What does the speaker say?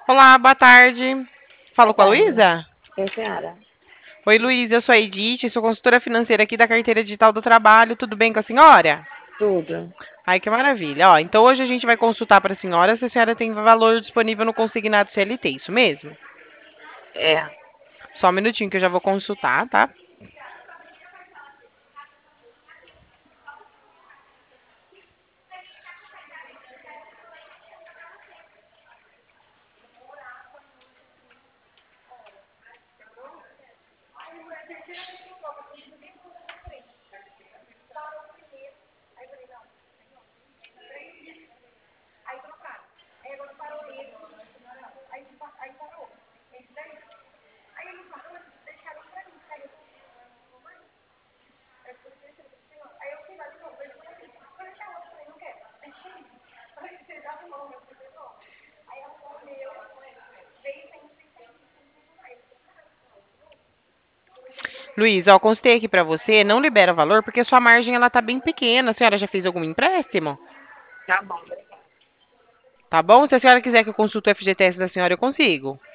Olá, boa tarde. Boa Falo com a tarde. Luísa? Sim, senhora. Oi, Luísa, eu sou a Edith, sou consultora financeira aqui da Carteira Digital do Trabalho. Tudo bem com a senhora? Tudo. Ai, que maravilha. Ó, então hoje a gente vai consultar para a senhora se a senhora tem valor disponível no consignado CLT, isso mesmo? É. Só um minutinho que eu já vou consultar, tá? Luísa, ó, consultei aqui para você, não libera valor porque sua margem ela tá bem pequena. A senhora já fez algum empréstimo? Tá bom, obrigada. Tá bom? Se a senhora quiser que eu consulte o FGTS da senhora, eu consigo.